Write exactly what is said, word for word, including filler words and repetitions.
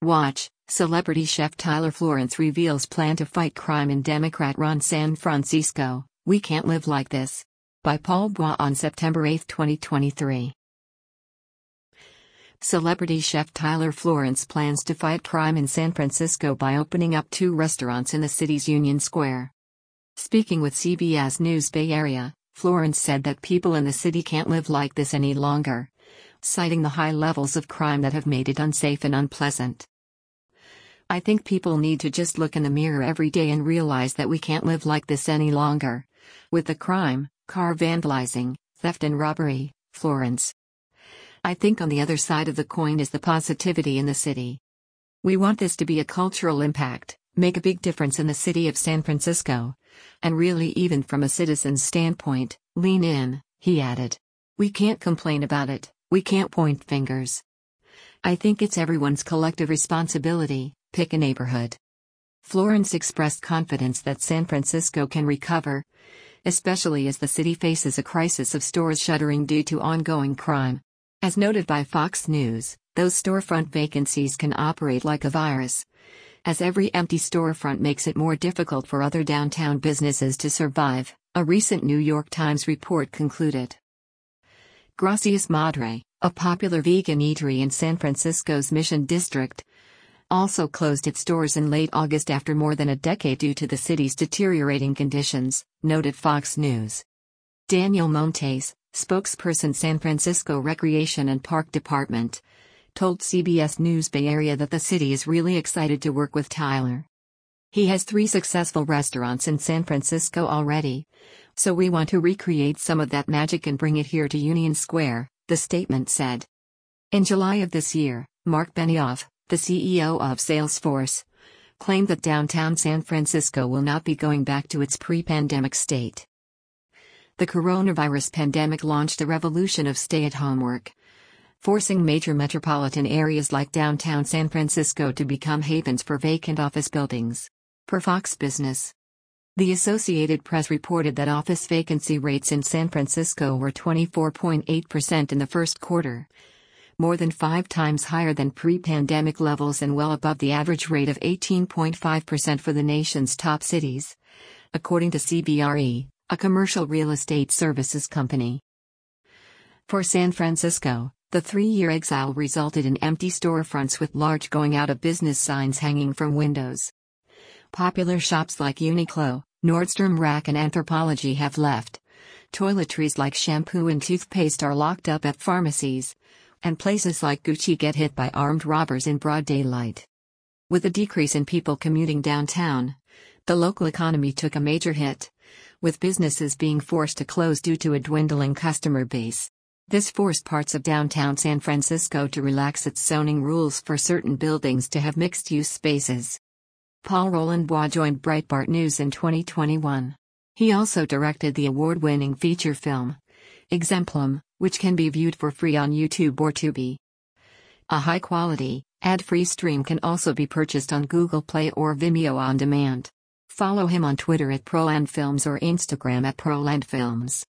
Watch, celebrity chef Tyler Florence reveals plan to fight crime in Democrat-run San Francisco, "We Can't Live Like This." By Paul Bois on September eighth twenty twenty-three. Celebrity chef Tyler Florence plans to fight crime in San Francisco by opening up two restaurants in the city's Union Square. Speaking with C B S News Bay Area, Florence said that people in the city can't live like this any longer, citing the high levels of crime that have made it unsafe and unpleasant. "I think people need to just look in the mirror every day and realize that we can't live like this any longer. With the crime, car vandalizing, theft and robbery," Florence. "I think on the other side of the coin is the positivity in the city. We want this to be a cultural impact, make a big difference in the city of San Francisco. And really, even from a citizen's standpoint, lean in," he added. "We can't complain about it, we can't point fingers. I think it's everyone's collective responsibility. Pick a neighborhood." Florence expressed confidence that San Francisco can recover, especially as the city faces a crisis of stores shuttering due to ongoing crime. As noted by Fox News, those storefront vacancies can operate like a virus, as every empty storefront makes it more difficult for other downtown businesses to survive, a recent New York Times report concluded. Gracias Madre, a popular vegan eatery in San Francisco's Mission District, also closed its doors in late August after more than a decade due to the city's deteriorating conditions, noted Fox News. Daniel Montes, spokesperson San Francisco Recreation and Park Department, told C B S News Bay Area that the city is really excited to work with Tyler. "He has three successful restaurants in San Francisco already, so we want to recreate some of that magic and bring it here to Union Square," the statement said. In July of this year, Mark Benioff, the C E O of Salesforce, claimed that downtown San Francisco will not be going back to its pre-pandemic state. The coronavirus pandemic launched a revolution of stay-at-home work, forcing major metropolitan areas like downtown San Francisco to become havens for vacant office buildings. Per Fox Business, the Associated Press reported that office vacancy rates in San Francisco were twenty-four point eight percent in the first quarter, more than five times higher than pre-pandemic levels and well above the average rate of eighteen point five percent for the nation's top cities, according to C B R E, a commercial real estate services company. For San Francisco, the three-year exile resulted in empty storefronts with large going-out-of-business signs hanging from windows. Popular shops like Uniqlo, Nordstrom Rack and Anthropologie have left. Toiletries like shampoo and toothpaste are locked up at pharmacies, and places like Gucci get hit by armed robbers in broad daylight. With a decrease in people commuting downtown, the local economy took a major hit, with businesses being forced to close due to a dwindling customer base. This forced parts of downtown San Francisco to relax its zoning rules for certain buildings to have mixed-use spaces. Paul Roland Bois joined Breitbart News in twenty twenty-one. He also directed the award-winning feature film, Exemplum, which can be viewed for free on YouTube or Tubi. A high-quality, ad-free stream can also be purchased on Google Play or Vimeo on demand. Follow him on Twitter at ProlandFilms or Instagram at ProlandFilms.